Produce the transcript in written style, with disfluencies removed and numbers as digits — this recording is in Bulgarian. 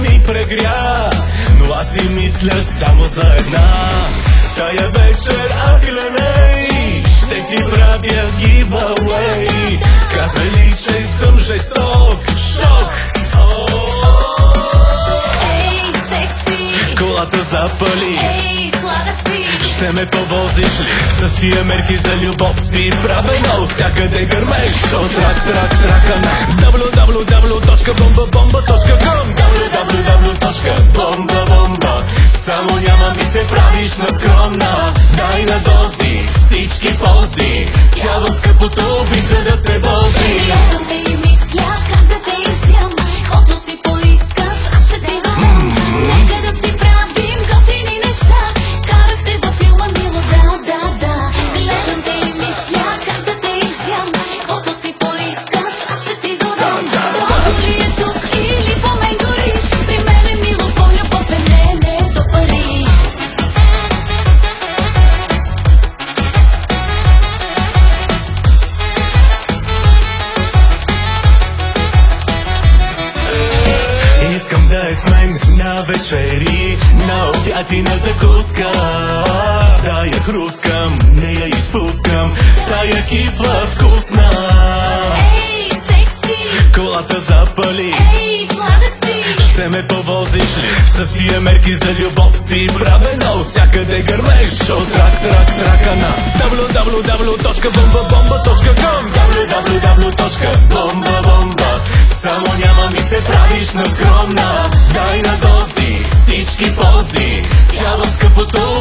ми прегря, но аз си мисля само за една. Тая вечер, ахленей, ще ти правя giveaway. Казали, че съм жесток, шок. Ей, секси, Колата запали, ей, сладък си. ще ме повозиш ли с тия мерки за любов си? Правена от всякъде гърмеш от трак на www.bombabomba.com www.bombabomba. Само няма ми се правиш на скромна. Дай на дози всички ползи. Тяло скъпото обича да се вози. Гледам те и мисля как да те изям. Каквото си поискаш, аз ще ти дам. Нека да си правим готини неща. Вкарах те във филма мило, да. Гледам те и мисля как да те изям. Каквото си поискаш, аз ще ти дам. Докато ли е тук или по мен гориш, при мен е мило, по-любов е не до пари. Искам да е с мен на вечери, на обяд и на закуска. Да я хрускам, не я изпускам, тая кифла вкусна. Ей, секси, Колата запали, ей, сладък си. ще ме повозиш ли с тия мерки за любов си? Правена от всякъде гърмеш от трака на www.bombabomba.com www.bombabomba. Само няма ми се правиш на скромна. Дай на дози всички ползи. Тяло скъпото